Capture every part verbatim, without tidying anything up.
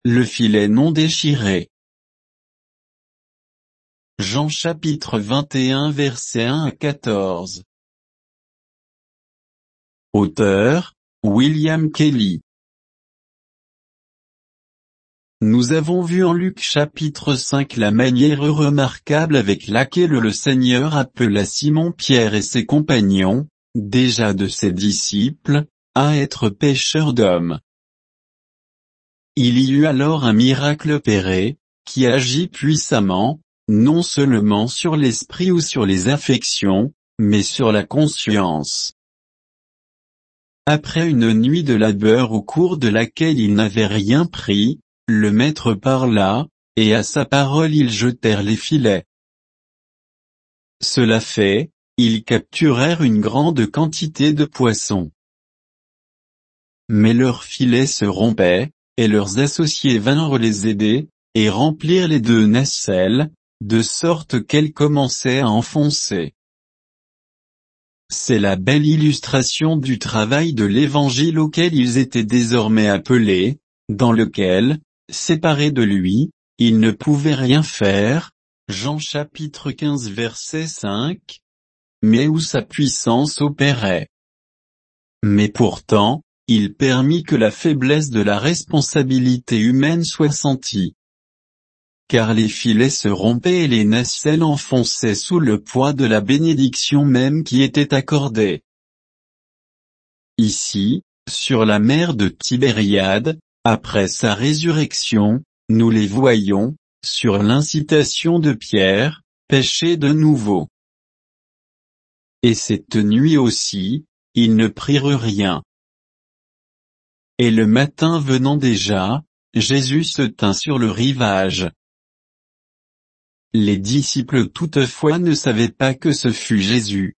le filet non déchiré. Jean chapitre vingt et un versets un à quatorze. Auteur, William Kelly. Nous avons vu en Luc chapitre cinq la manière remarquable avec laquelle le Seigneur appela Simon-Pierre et ses compagnons, déjà de ses disciples, à être pêcheurs d'hommes. Il y eut alors un miracle opéré, qui agit puissamment, non seulement sur l'esprit ou sur les affections, mais sur la conscience. Après une nuit de labeur au cours de laquelle ils n'avaient rien pris, le maître parla, et à sa parole ils jetèrent les filets. Cela fait, ils capturèrent une grande quantité de poissons. Mais leurs filets se rompaient, et leurs associés vinrent les aider, et remplirent les deux nacelles, de sorte qu'elles commençaient à enfoncer. C'est la belle illustration du travail de l'Évangile auquel ils étaient désormais appelés, dans lequel, séparés de lui, ils ne pouvaient rien faire, Jean chapitre quinze verset cinq, mais où sa puissance opérait. Mais pourtant, il permit que la faiblesse de la responsabilité humaine soit sentie. Car les filets se rompaient et les nacelles enfonçaient sous le poids de la bénédiction même qui était accordée. Ici, sur la mer de Tibériade, après sa résurrection, nous les voyons, sur l'incitation de Pierre, pêcher de nouveau. Et cette nuit aussi, ils ne prirent rien. Et le matin venant déjà, Jésus se tint sur le rivage. Les disciples toutefois ne savaient pas que ce fût Jésus.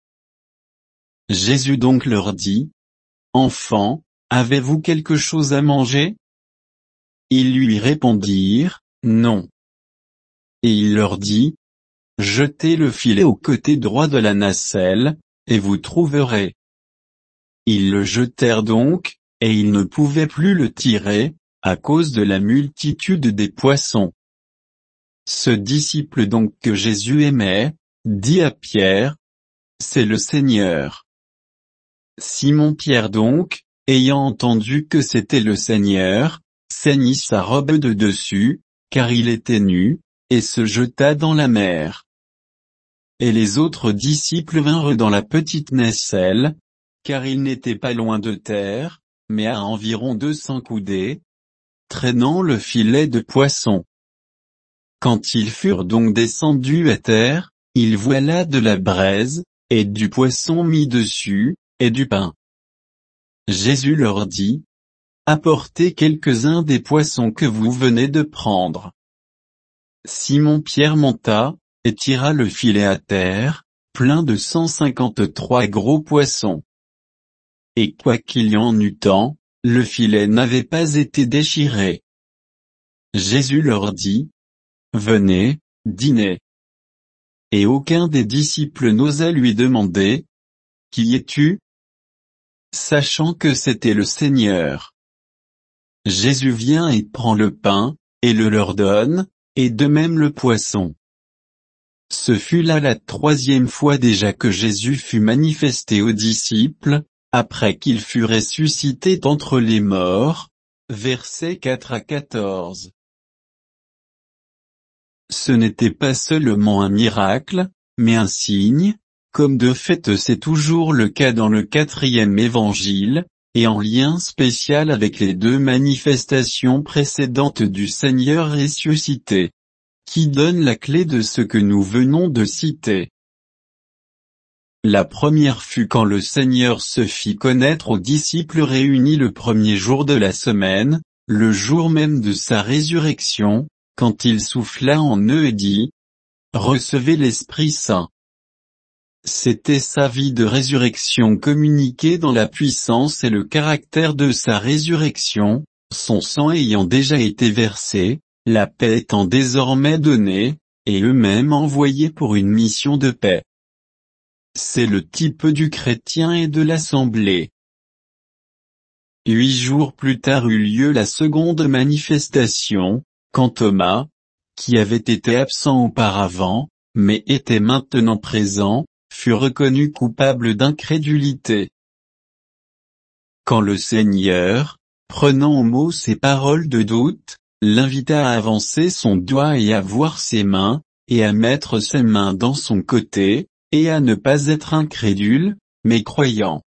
Jésus donc leur dit, « Enfants, avez-vous quelque chose à manger ?» Ils lui répondirent, « Non. » Et il leur dit, « Jetez le filet au côté droit de la nacelle, et vous trouverez. » Ils le jetèrent donc, et ils ne pouvaient plus le tirer, à cause de la multitude des poissons. Ce disciple donc que Jésus aimait, dit à Pierre, « C'est le Seigneur. » Simon-Pierre donc, ayant entendu que c'était le Seigneur, ceignit sa robe de dessus, car il était nu, et se jeta dans la mer. Et les autres disciples vinrent dans la petite nacelle, car ils n'étaient pas loin de terre, mais à environ deux cents coudées, traînant le filet de poisson. Quand ils furent donc descendus à terre, ils voilà de la braise, et du poisson mis dessus, et du pain. Jésus leur dit, « Apportez quelques-uns des poissons que vous venez de prendre. » Simon-Pierre monta, et tira le filet à terre, plein de cent cinquante-trois gros poissons. Et quoiqu'il y en eût tant, le filet n'avait pas été déchiré. Jésus leur dit, « Venez, dînez. » Et aucun des disciples n'osa lui demander, « Qui es-tu ?» sachant que c'était le Seigneur. Jésus vient et prend le pain, et le leur donne, et de même le poisson. Ce fut là la troisième fois déjà que Jésus fut manifesté aux disciples, après qu'il fut ressuscité d'entre les morts. Versets quatre à quatorze. Ce n'était pas seulement un miracle, mais un signe, comme de fait c'est toujours le cas dans le quatrième évangile, et en lien spécial avec les deux manifestations précédentes du Seigneur ressuscité, qui donne la clé de ce que nous venons de citer. La première fut quand le Seigneur se fit connaître aux disciples réunis le premier jour de la semaine, le jour même de sa résurrection, quand il souffla en eux et dit, « Recevez l'Esprit Saint. » C'était sa vie de résurrection communiquée dans la puissance et le caractère de sa résurrection, son sang ayant déjà été versé, la paix étant désormais donnée, et eux-mêmes envoyés pour une mission de paix. C'est le type du chrétien et de l'assemblée. Huit jours plus tard eut lieu la seconde manifestation, quand Thomas, qui avait été absent auparavant, mais était maintenant présent, fut reconnu coupable d'incrédulité. Quand le Seigneur, prenant au mot ces paroles de doute, l'invita à avancer son doigt et à voir ses mains, et à mettre ses mains dans son côté, et à ne pas être incrédule, mais croyant.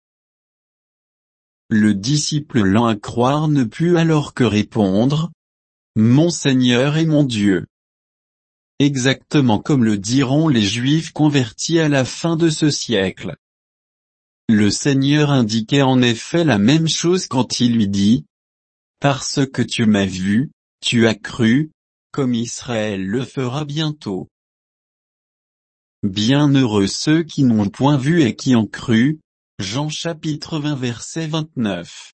Le disciple lent à croire ne put alors que répondre, « Mon Seigneur et mon Dieu ». Exactement comme le diront les Juifs convertis à la fin de ce siècle. Le Seigneur indiquait en effet la même chose quand il lui dit, « Parce que tu m'as vu, tu as cru, comme Israël le fera bientôt. » Bienheureux ceux qui n'ont point vu et qui ont cru. Jean chapitre vingt verset vingt-neuf.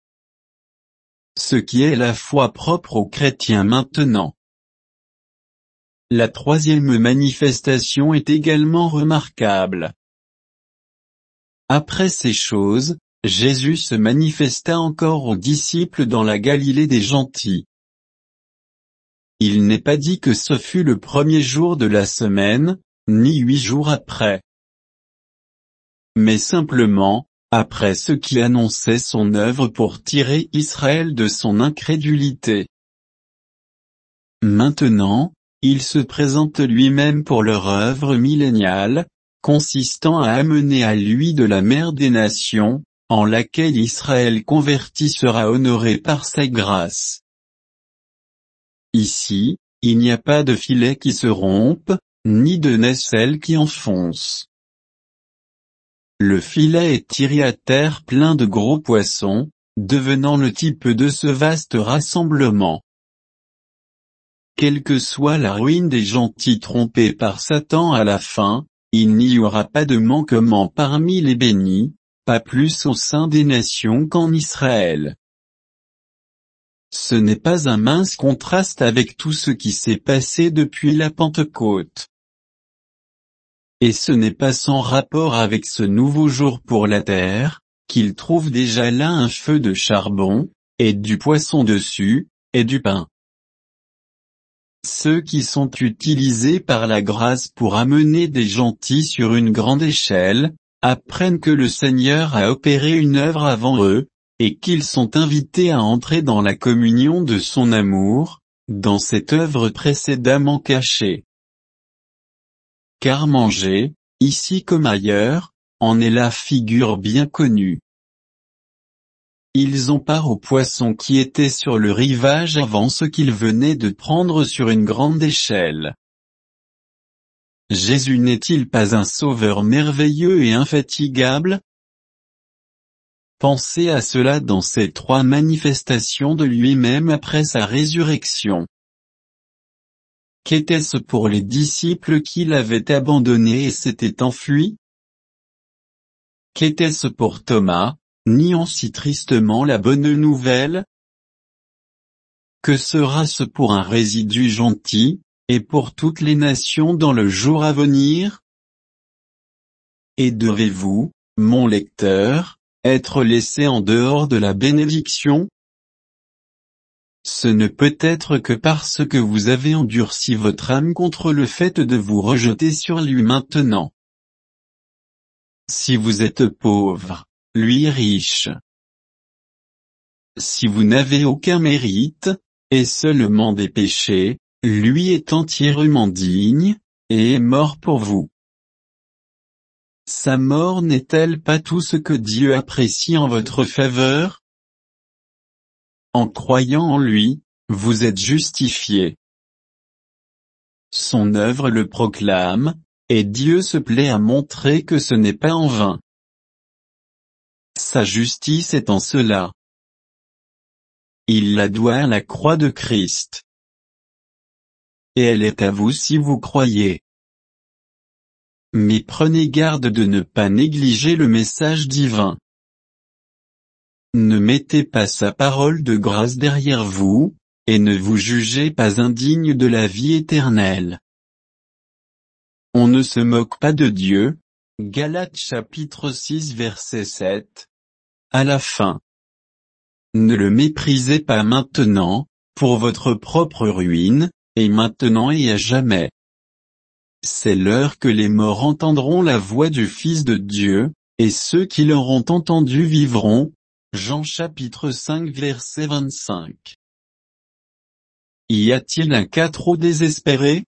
Ce qui est la foi propre aux chrétiens maintenant. La troisième manifestation est également remarquable. Après ces choses, Jésus se manifesta encore aux disciples dans la Galilée des Gentils. Il n'est pas dit que ce fut le premier jour de la semaine, ni huit jours après. Mais simplement, après ce qui annonçait son œuvre pour tirer Israël de son incrédulité. Maintenant, il se présente lui-même pour leur œuvre milléniale, consistant à amener à lui de la mère des nations, en laquelle Israël converti sera honoré par sa grâce. Ici, il n'y a pas de filet qui se rompe, ni de naisselle qui enfonce. Le filet est tiré à terre plein de gros poissons, devenant le type de ce vaste rassemblement. Quelle que soit la ruine des gentils trompés par Satan à la fin, il n'y aura pas de manquement parmi les bénis, pas plus au sein des nations qu'en Israël. Ce n'est pas un mince contraste avec tout ce qui s'est passé depuis la Pentecôte. Et ce n'est pas sans rapport avec ce nouveau jour pour la terre, qu'il trouve déjà là un feu de charbon, et du poisson dessus, et du pain. Ceux qui sont utilisés par la grâce pour amener des gentils sur une grande échelle, apprennent que le Seigneur a opéré une œuvre avant eux, et qu'ils sont invités à entrer dans la communion de son amour, dans cette œuvre précédemment cachée. Car manger, ici comme ailleurs, en est la figure bien connue. Ils ont part aux poissons qui étaient sur le rivage avant ce qu'ils venaient de prendre sur une grande échelle. Jésus n'est-il pas un sauveur merveilleux et infatigable? Pensez à cela dans ces trois manifestations de lui-même après sa résurrection. Qu'était-ce pour les disciples qui l'avaient abandonné et s'étaient enfuis? Qu'était-ce pour Thomas, niant si tristement la bonne nouvelle? Que sera-ce pour un résidu gentil, et pour toutes les nations dans le jour à venir? Et devez-vous, mon lecteur, être laissé en dehors de la bénédiction? Ce ne peut être que parce que vous avez endurci votre âme contre le fait de vous rejeter sur lui maintenant. Si vous êtes pauvre, lui est riche. Si vous n'avez aucun mérite, et seulement des péchés, lui est entièrement digne, et est mort pour vous. Sa mort n'est-elle pas tout ce que Dieu apprécie en votre faveur? En croyant en lui, vous êtes justifiés. Son œuvre le proclame, et Dieu se plaît à montrer que ce n'est pas en vain. Sa justice est en cela. Il la doit à la croix de Christ. Et elle est à vous si vous croyez. Mais prenez garde de ne pas négliger le message divin. Ne mettez pas sa parole de grâce derrière vous, et ne vous jugez pas indigne de la vie éternelle. On ne se moque pas de Dieu. Galates chapitre six verset sept. À la fin. Ne le méprisez pas maintenant, pour votre propre ruine, et maintenant et à jamais. C'est l'heure que les morts entendront la voix du Fils de Dieu, et ceux qui l'auront entendu vivront. Jean chapitre cinq verset vingt-cinq. Y a-t-il un cas trop désespéré?